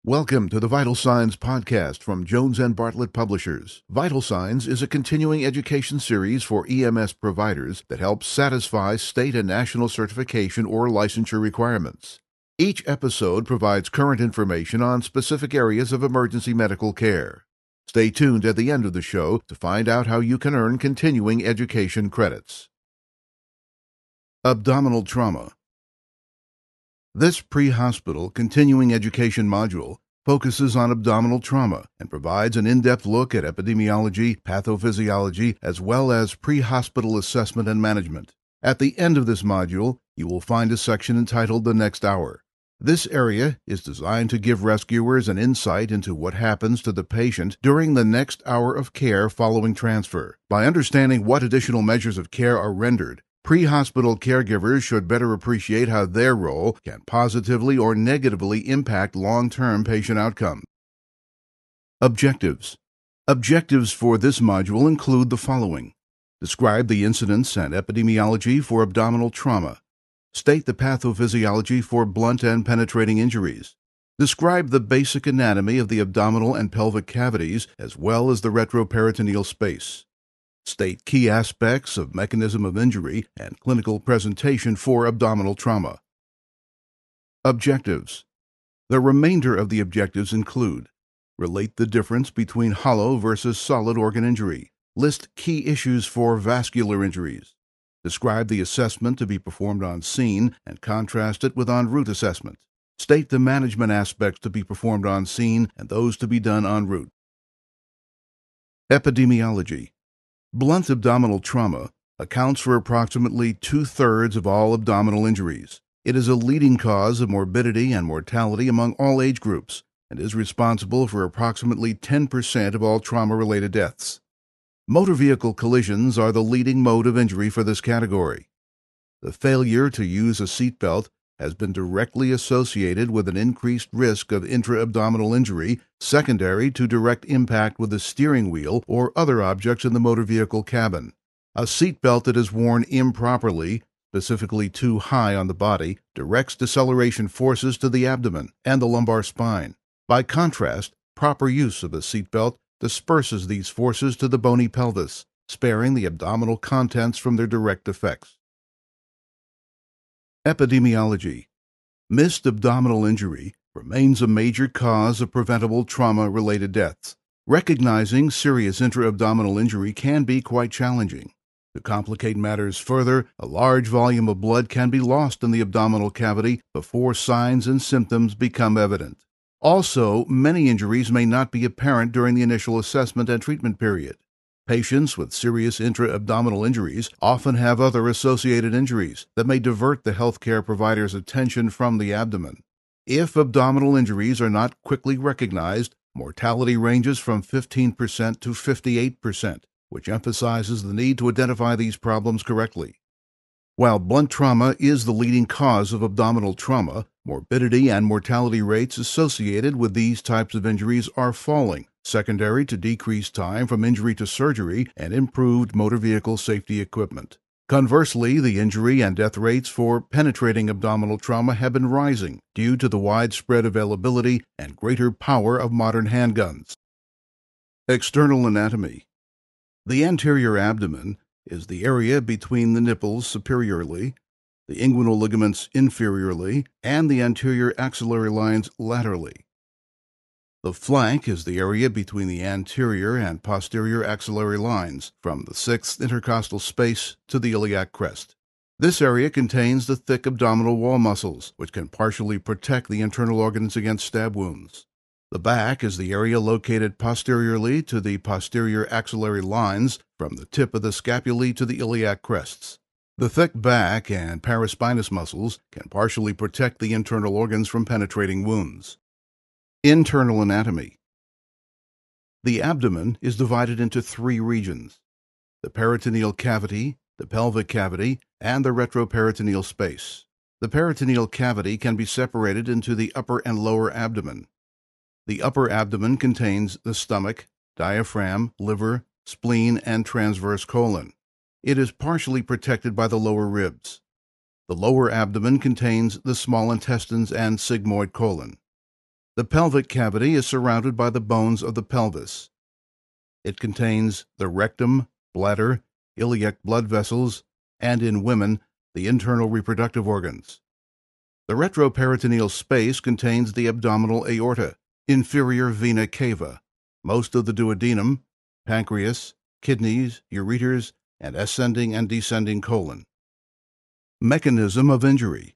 Welcome to the Vital Signs podcast from Jones & Bartlett Publishers. Vital Signs is a continuing education series for EMS providers that helps satisfy state and national certification or licensure requirements. Each episode provides current information on specific areas of emergency medical care. Stay tuned at the end of the show to find out how you can earn continuing education credits. Abdominal trauma. This pre-hospital continuing education module focuses on abdominal trauma and provides an in-depth look at epidemiology, pathophysiology, as well as pre-hospital assessment and management. At the end of this module, you will find a section entitled The Next Hour. This area is designed to give rescuers an insight into what happens to the patient during the next hour of care following transfer. By understanding what additional measures of care are rendered, pre-hospital caregivers should better appreciate how their role can positively or negatively impact long-term patient outcomes. Objectives. Objectives for this module include the following. Describe the incidence and epidemiology for abdominal trauma. State the pathophysiology for blunt and penetrating injuries. Describe the basic anatomy of the abdominal and pelvic cavities as well as the retroperitoneal space. State key aspects of mechanism of injury and clinical presentation for abdominal trauma. Objectives. The remainder of the objectives include: relate the difference between hollow versus solid organ injury. List key issues for vascular injuries. Describe the assessment to be performed on scene and contrast it with en route assessment. State the management aspects to be performed on scene and those to be done en route. Epidemiology. Blunt abdominal trauma accounts for approximately 2/3 of all abdominal injuries. It is a leading cause of morbidity and mortality among all age groups and is responsible for approximately 10% of all trauma-related deaths. Motor vehicle collisions are the leading mode of injury for this category. The failure to use a seatbelt has been directly associated with an increased risk of intra-abdominal injury secondary to direct impact with the steering wheel or other objects in the motor vehicle cabin. A seatbelt that is worn improperly, specifically too high on the body, directs deceleration forces to the abdomen and the lumbar spine. By contrast, proper use of a seatbelt disperses these forces to the bony pelvis, sparing the abdominal contents from their direct effects. Epidemiology. Missed abdominal injury remains a major cause of preventable trauma-related deaths. Recognizing serious intra-abdominal injury can be quite challenging. To complicate matters further, a large volume of blood can be lost in the abdominal cavity before signs and symptoms become evident. Also, many injuries may not be apparent during the initial assessment and treatment period. Patients with serious intra-abdominal injuries often have other associated injuries that may divert the healthcare provider's attention from the abdomen. If abdominal injuries are not quickly recognized, mortality ranges from 15% to 58%, which emphasizes the need to identify these problems correctly. While blunt trauma is the leading cause of abdominal trauma, morbidity and mortality rates associated with these types of injuries are falling, secondary to decreased time from injury to surgery and improved motor vehicle safety equipment. Conversely, the injury and death rates for penetrating abdominal trauma have been rising due to the widespread availability and greater power of modern handguns. External anatomy. The anterior abdomen is the area between the nipples superiorly, the inguinal ligaments inferiorly, and the anterior axillary lines laterally. The flank is the area between the anterior and posterior axillary lines, from the sixth intercostal space to the iliac crest. This area contains the thick abdominal wall muscles, which can partially protect the internal organs against stab wounds. The back is the area located posteriorly to the posterior axillary lines, from the tip of the scapulae to the iliac crests. The thick back and paraspinous muscles can partially protect the internal organs from penetrating wounds. Internal anatomy. The abdomen is divided into 3 regions: the peritoneal cavity, the pelvic cavity, and the retroperitoneal space. The peritoneal cavity can be separated into the upper and lower abdomen. The upper abdomen contains the stomach, diaphragm, liver, spleen, and transverse colon. It is partially protected by the lower ribs. The lower abdomen contains the small intestines and sigmoid colon. The pelvic cavity is surrounded by the bones of the pelvis. It contains the rectum, bladder, iliac blood vessels, and in women, the internal reproductive organs. The retroperitoneal space contains the abdominal aorta, inferior vena cava, most of the duodenum, pancreas, kidneys, ureters, and ascending and descending colon. Mechanism of injury.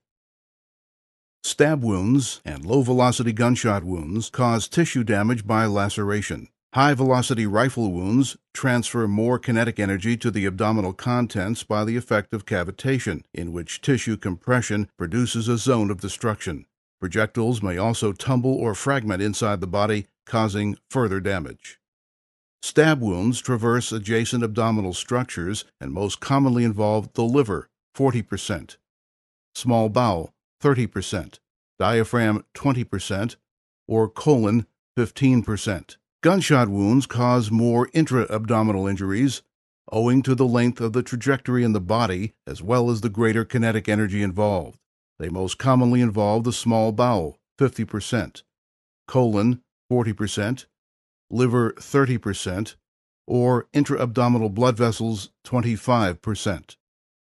Stab wounds and low-velocity gunshot wounds cause tissue damage by laceration. High-velocity rifle wounds transfer more kinetic energy to the abdominal contents by the effect of cavitation, in which tissue compression produces a zone of destruction. Projectiles may also tumble or fragment inside the body, causing further damage. Stab wounds traverse adjacent abdominal structures and most commonly involve the liver, 40%, small bowel, 30%, diaphragm, 20%, or colon, 15%. Gunshot wounds cause more intra-abdominal injuries, owing to the length of the trajectory in the body as well as the greater kinetic energy involved. They most commonly involve the small bowel, 50%, colon, 40%, liver, 30%, or intra-abdominal blood vessels, 25%.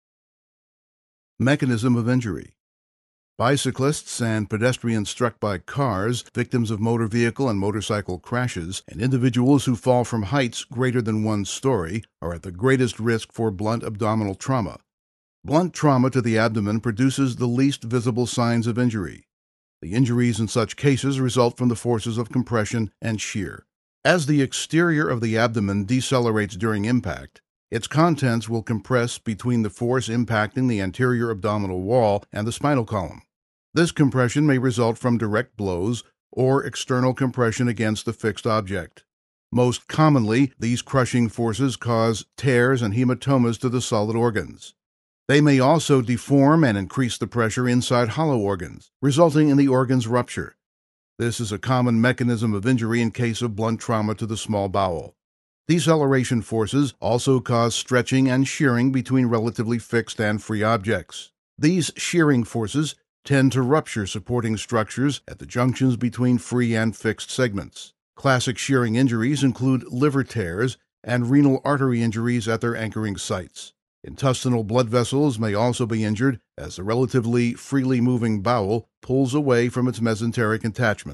Mechanism of injury. Bicyclists and pedestrians struck by cars, victims of motor vehicle and motorcycle crashes, and individuals who fall from heights greater than 1 story are at the greatest risk for blunt abdominal trauma. Blunt trauma to the abdomen produces the least visible signs of injury. The injuries in such cases result from the forces of compression and shear. As the exterior of the abdomen decelerates during impact, its contents will compress between the force impacting the anterior abdominal wall and the spinal column. This compression may result from direct blows or external compression against the fixed object. Most commonly, these crushing forces cause tears and hematomas to the solid organs. They may also deform and increase the pressure inside hollow organs, resulting in the organ's rupture. This is a common mechanism of injury in case of blunt trauma to the small bowel. Deceleration forces also cause stretching and shearing between relatively fixed and free objects. These shearing forces tend to rupture supporting structures at the junctions between free and fixed segments. Classic shearing injuries include liver tears and renal artery injuries at their anchoring sites. Intestinal blood vessels may also be injured as the relatively freely moving bowel pulls away from its mesenteric attachment.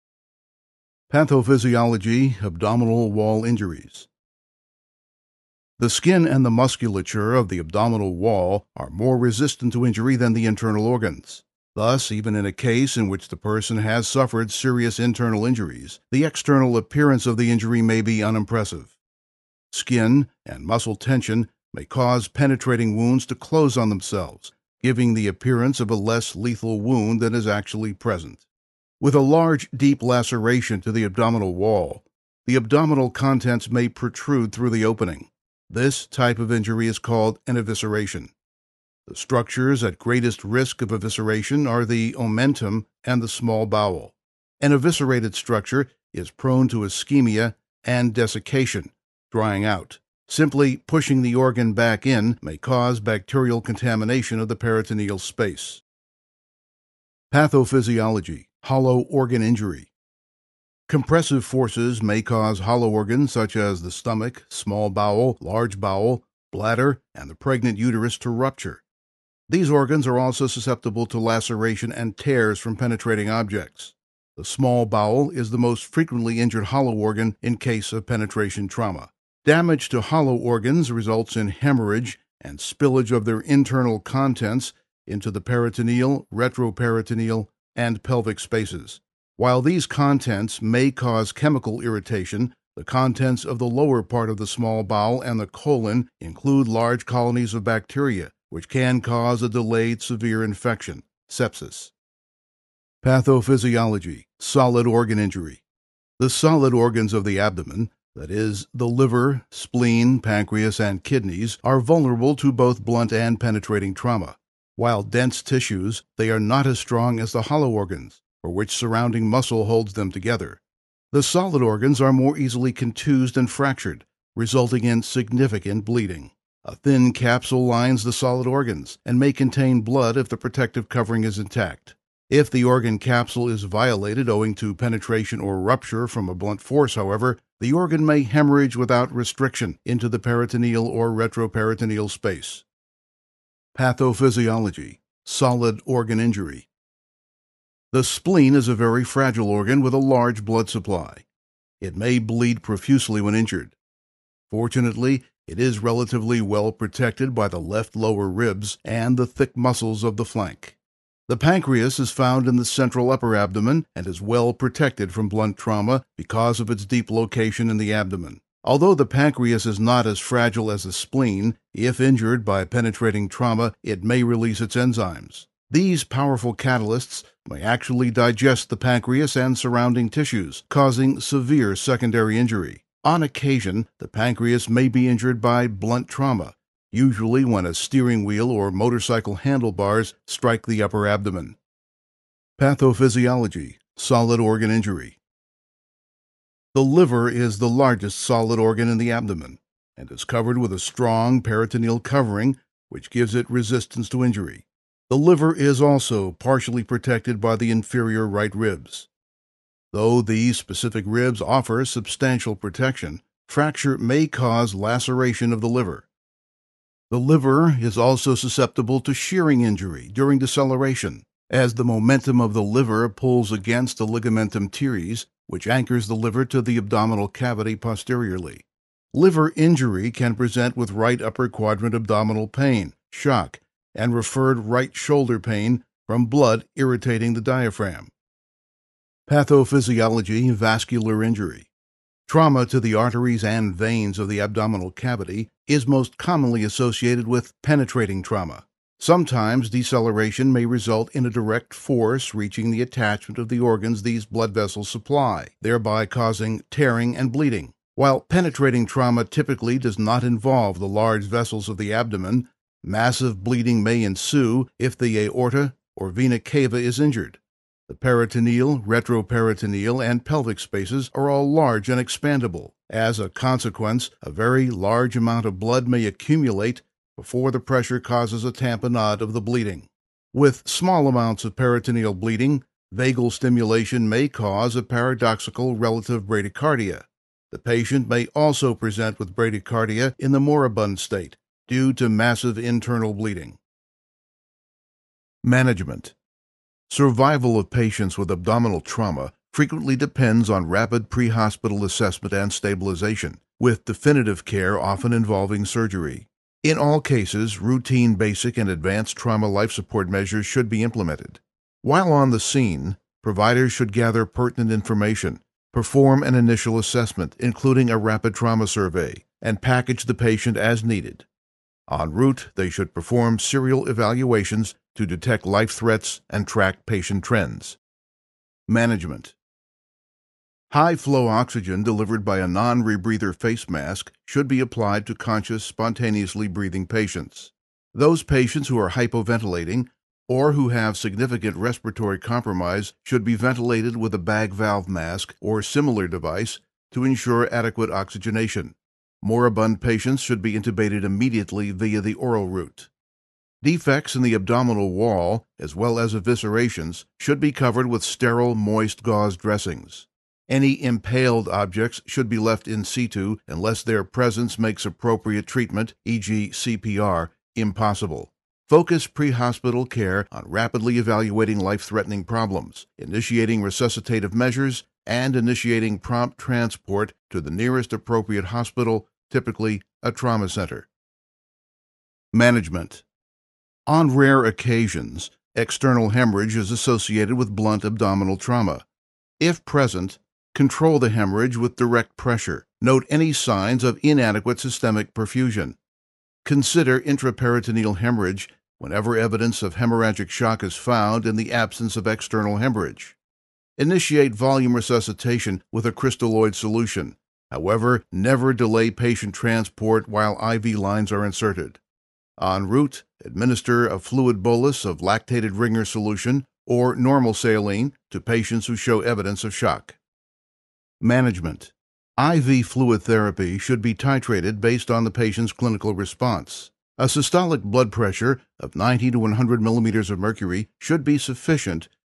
Pathophysiology, abdominal wall injuries. The skin and the musculature of the abdominal wall are more resistant to injury than the internal organs. Thus, even in a case in which the person has suffered serious internal injuries, the external appearance of the injury may be unimpressive. Skin and muscle tension may cause penetrating wounds to close on themselves, giving the appearance of a less lethal wound than is actually present. With a large, deep laceration to the abdominal wall, the abdominal contents may protrude through the opening. This type of injury is called an evisceration. The structures at greatest risk of evisceration are the omentum and the small bowel. An eviscerated structure is prone to ischemia and desiccation, drying out. Simply pushing the organ back in may cause bacterial contamination of the peritoneal space. Pathophysiology, hollow organ injury. Compressive forces may cause hollow organs such as the stomach, small bowel, large bowel, bladder, and the pregnant uterus to rupture. These organs are also susceptible to laceration and tears from penetrating objects. The small bowel is the most frequently injured hollow organ in case of penetration trauma. Damage to hollow organs results in hemorrhage and spillage of their internal contents into the peritoneal, retroperitoneal, and pelvic spaces. While these contents may cause chemical irritation, the contents of the lower part of the small bowel and the colon include large colonies of bacteria, which can cause a delayed severe infection, sepsis. Pathophysiology, solid organ injury. The solid organs of the abdomen, that is, the liver, spleen, pancreas, and kidneys, are vulnerable to both blunt and penetrating trauma. While dense tissues, they are not as strong as the hollow organs, for which surrounding muscle holds them together. The solid organs are more easily contused and fractured, resulting in significant bleeding. A thin capsule lines the solid organs and may contain blood if the protective covering is intact. If the organ capsule is violated owing to penetration or rupture from a blunt force, however, the organ may hemorrhage without restriction into the peritoneal or retroperitoneal space. Pathophysiology, solid organ injury. The spleen is a very fragile organ with a large blood supply. It may bleed profusely when injured. Fortunately, it is relatively well protected by the left lower ribs and the thick muscles of the flank. The pancreas is found in the central upper abdomen and is well protected from blunt trauma because of its deep location in the abdomen. Although the pancreas is not as fragile as the spleen, if injured by penetrating trauma, it may release its enzymes. These powerful catalysts may actually digest the pancreas and surrounding tissues, causing severe secondary injury. On occasion, the pancreas may be injured by blunt trauma, usually when a steering wheel or motorcycle handlebars strike the upper abdomen. Pathophysiology, solid organ injury. The liver is the largest solid organ in the abdomen and is covered with a strong peritoneal covering, which gives it resistance to injury. The liver is also partially protected by the inferior right ribs. Though these specific ribs offer substantial protection, fracture may cause laceration of the liver. The liver is also susceptible to shearing injury during deceleration, as the momentum of the liver pulls against the ligamentum teres, which anchors the liver to the abdominal cavity posteriorly. Liver injury can present with right upper quadrant abdominal pain, shock, and referred right shoulder pain from blood irritating the diaphragm. Pathophysiology, vascular injury. Trauma to the arteries and veins of the abdominal cavity is most commonly associated with penetrating trauma. Sometimes deceleration may result in a direct force reaching the attachment of the organs these blood vessels supply, thereby causing tearing and bleeding. While penetrating trauma typically does not involve the large vessels of the abdomen, massive bleeding may ensue if the aorta or vena cava is injured. The peritoneal, retroperitoneal, and pelvic spaces are all large and expandable. As a consequence, a very large amount of blood may accumulate before the pressure causes a tamponade of the bleeding. With small amounts of peritoneal bleeding, vagal stimulation may cause a paradoxical relative bradycardia. The patient may also present with bradycardia in the moribund state due to massive internal bleeding. Management. Survival of patients with abdominal trauma frequently depends on rapid pre-hospital assessment and stabilization, with definitive care often involving surgery. In all cases, routine basic and advanced trauma life support measures should be implemented. While on the scene, providers should gather pertinent information, perform an initial assessment, including a rapid trauma survey, and package the patient as needed. En route, they should perform serial evaluations to detect life threats and track patient trends. Management. High-flow oxygen delivered by a non-rebreather face mask should be applied to conscious, spontaneously breathing patients. Those patients who are hypoventilating or who have significant respiratory compromise should be ventilated with a bag valve mask or similar device to ensure adequate oxygenation. Moribund patients should be intubated immediately via the oral route. Defects in the abdominal wall, as well as eviscerations, should be covered with sterile, moist gauze dressings. Any impaled objects should be left in situ unless their presence makes appropriate treatment, e.g. CPR, impossible. Focus pre-hospital care on rapidly evaluating life-threatening problems, initiating resuscitative measures, and initiating prompt transport to the nearest appropriate hospital, typically a trauma center. Management. On rare occasions, external hemorrhage is associated with blunt abdominal trauma. If present, control the hemorrhage with direct pressure. Note any signs of inadequate systemic perfusion. Consider intraperitoneal hemorrhage whenever evidence of hemorrhagic shock is found in the absence of external hemorrhage. Initiate volume resuscitation with a crystalloid solution. However, never delay patient transport while IV lines are inserted. En route, administer a fluid bolus of lactated Ringer solution or normal saline to patients who show evidence of shock. Management. IV fluid therapy should be titrated based on the patient's clinical response. A systolic blood pressure of 90 to 100 millimeters of mercury should be sufficient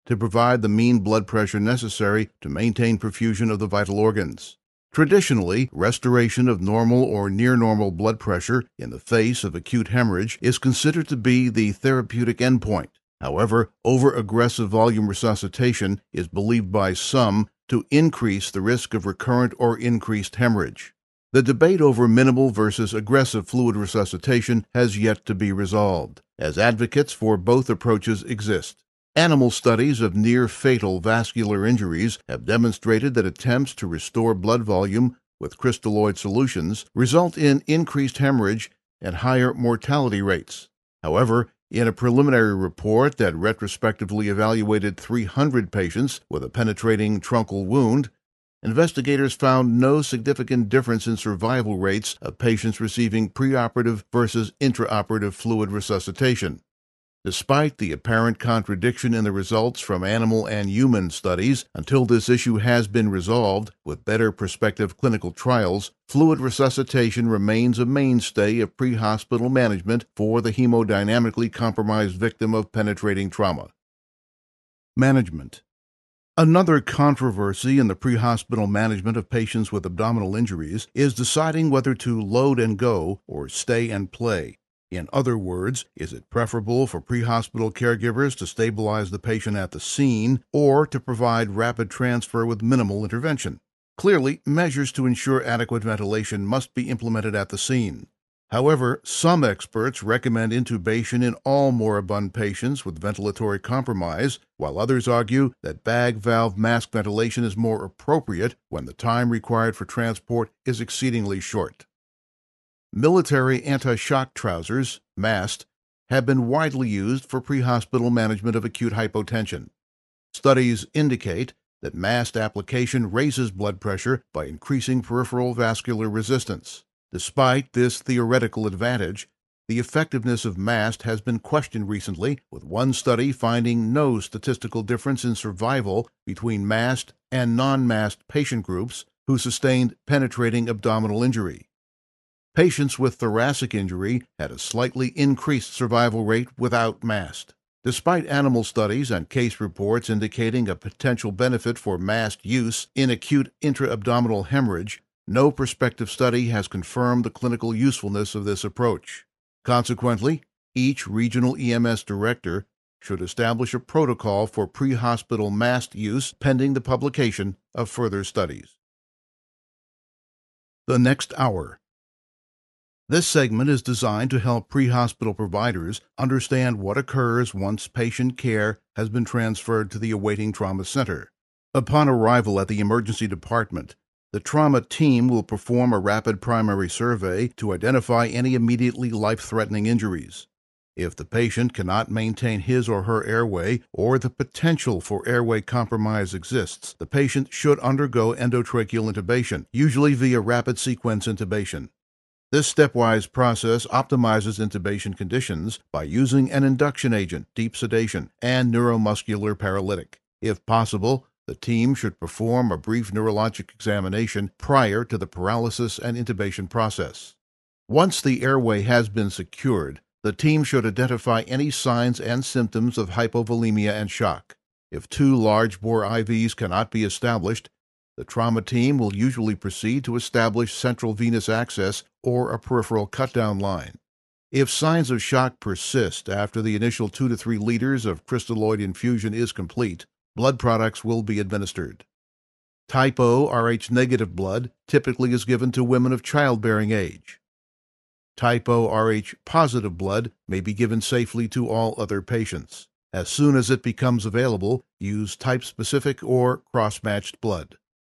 to provide the mean blood pressure necessary to maintain perfusion of the vital organs. Traditionally, restoration of normal or near-normal blood pressure in the face of acute hemorrhage is considered to be the therapeutic endpoint. However, over-aggressive volume resuscitation is believed by some to increase the risk of recurrent or increased hemorrhage. The debate over minimal versus aggressive fluid resuscitation has yet to be resolved, as advocates for both approaches exist. Animal studies of near-fatal vascular injuries have demonstrated that attempts to restore blood volume with crystalloid solutions result in increased hemorrhage and higher mortality rates. However, in a preliminary report that retrospectively evaluated 300 patients with a penetrating truncal wound, investigators found no significant difference in survival rates of patients receiving preoperative versus intraoperative fluid resuscitation. Despite the apparent contradiction in the results from animal and human studies, until this issue has been resolved with better prospective clinical trials, fluid resuscitation remains a mainstay of pre-hospital management for the hemodynamically compromised victim of penetrating trauma. Management. Another controversy in the pre-hospital management of patients with abdominal injuries is deciding whether to load and go or stay and play. In other words, is it preferable for pre-hospital caregivers to stabilize the patient at the scene or to provide rapid transfer with minimal intervention? Clearly, measures to ensure adequate ventilation must be implemented at the scene. However, some experts recommend intubation in all moribund patients with ventilatory compromise, while others argue that bag valve mask ventilation is more appropriate when the time required for transport is exceedingly short. Military anti-shock trousers, MAST, have been widely used for pre-hospital management of acute hypotension. Studies indicate that MAST application raises blood pressure by increasing peripheral vascular resistance. Despite this theoretical advantage, the effectiveness of MAST has been questioned recently, with one study finding no statistical difference in survival between MAST and non-MAST patient groups who sustained penetrating abdominal injury. Patients with thoracic injury had a slightly increased survival rate without MAST. Despite animal studies and case reports indicating a potential benefit for MAST use in acute intra-abdominal hemorrhage, no prospective study has confirmed the clinical usefulness of this approach. Consequently, each regional EMS director should establish a protocol for pre-hospital MAST use pending the publication of further studies. The next hour. This segment is designed to help pre-hospital providers understand what occurs once patient care has been transferred to the awaiting trauma center. Upon arrival at the emergency department, the trauma team will perform a rapid primary survey to identify any immediately life-threatening injuries. If the patient cannot maintain his or her airway or the potential for airway compromise exists, the patient should undergo endotracheal intubation, usually via rapid sequence intubation. This stepwise process optimizes intubation conditions by using an induction agent, deep sedation, and neuromuscular paralytic. If possible, the team should perform a brief neurologic examination prior to the paralysis and intubation process. Once the airway has been secured, the team should identify any signs and symptoms of hypovolemia and shock. If 2 large-bore IVs cannot be established, the trauma team will usually proceed to establish central venous access or a peripheral cut-down line. If signs of shock persist after the initial 2 to 3 liters of crystalloid infusion is complete, blood products will be administered. Type O Rh-negative blood typically is given to women of childbearing age. Type O Rh-positive blood may be given safely to all other patients. As soon as it becomes available, use type-specific or cross-matched blood.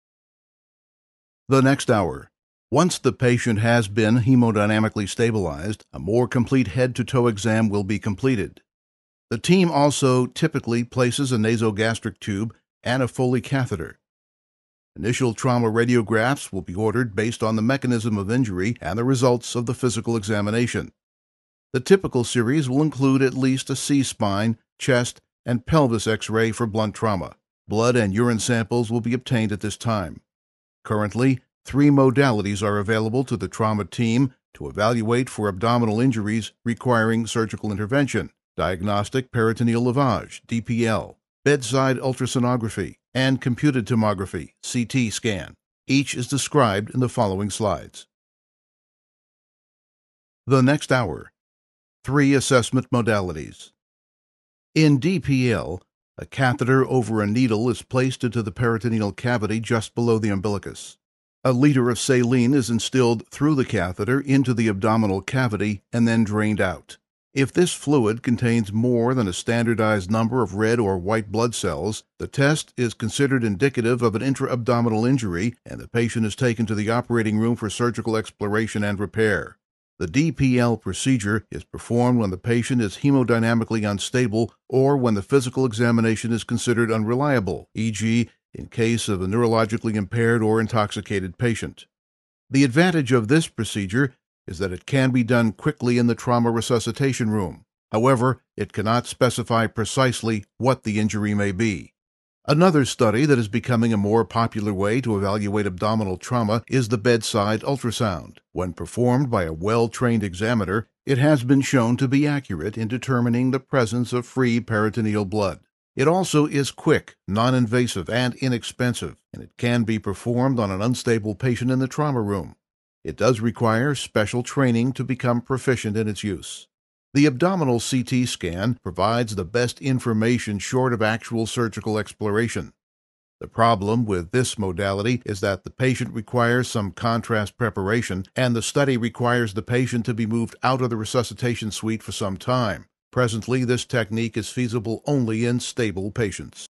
The next hour. Once the patient has been hemodynamically stabilized, a more complete head-to-toe exam will be completed. The team also typically places a nasogastric tube and a Foley catheter. Initial trauma radiographs will be ordered based on the mechanism of injury and the results of the physical examination. The typical series will include at least a C-spine, chest, and pelvis X-ray for blunt trauma. Blood and urine samples will be obtained at this time. Currently, 3 modalities are available to the trauma team to evaluate for abdominal injuries requiring surgical intervention: diagnostic peritoneal lavage, DPL, bedside ultrasonography, and computed tomography, CT scan. Each is described in the following slides. The next hour. 3 assessment modalities. In DPL, a catheter over a needle is placed into the peritoneal cavity just below the umbilicus. A liter of saline is instilled through the catheter into the abdominal cavity and then drained out. If this fluid contains more than a standardized number of red or white blood cells, the test is considered indicative of an intra-abdominal injury and the patient is taken to the operating room for surgical exploration and repair. The DPL procedure is performed when the patient is hemodynamically unstable or when the physical examination is considered unreliable, e.g., in case of a neurologically impaired or intoxicated patient. The advantage of this procedure is that it can be done quickly in the trauma resuscitation room. However, it cannot specify precisely what the injury may be. Another study that is becoming a more popular way to evaluate abdominal trauma is the bedside ultrasound. When performed by a well-trained examiner, it has been shown to be accurate in determining the presence of free peritoneal blood. It also is quick, non-invasive, and inexpensive, and it can be performed on an unstable patient in the trauma room. It does require special training to become proficient in its use. The abdominal CT scan provides the best information short of actual surgical exploration. The problem with this modality is that the patient requires some contrast preparation, and the study requires the patient to be moved out of the resuscitation suite for some time. Presently, this technique is feasible only in stable patients.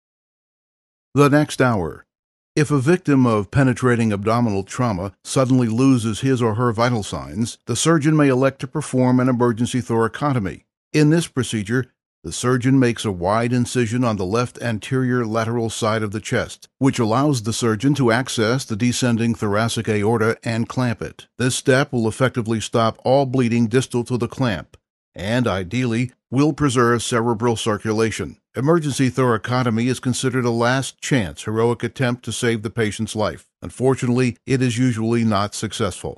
The next hour. If a victim of penetrating abdominal trauma suddenly loses his or her vital signs, the surgeon may elect to perform an emergency thoracotomy. In this procedure, the surgeon makes a wide incision on the left anterior lateral side of the chest, which allows the surgeon to access the descending thoracic aorta and clamp it. This step will effectively stop all bleeding distal to the clamp, and ideally will preserve cerebral circulation. Emergency thoracotomy is considered a last-chance heroic attempt to save the patient's life. Unfortunately, it is usually not successful.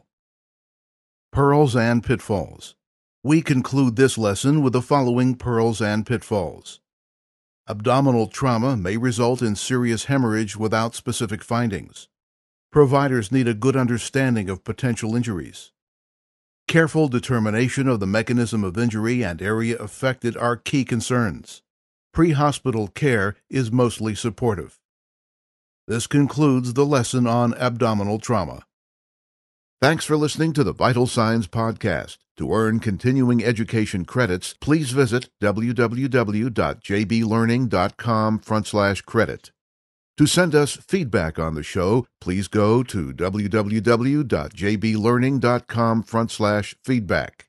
Pearls and pitfalls. We conclude this lesson with the following pearls and pitfalls. Abdominal trauma may result in serious hemorrhage without specific findings. Providers need a good understanding of potential injuries. Careful determination of the mechanism of injury and area affected are key concerns. Pre-hospital care is mostly supportive. This concludes the lesson on abdominal trauma. Thanks for listening to the Vital Signs Podcast. To earn continuing education credits, please visit www.jblearning.com/credit. To send us feedback on the show, please go to www.jblearning.com/feedback.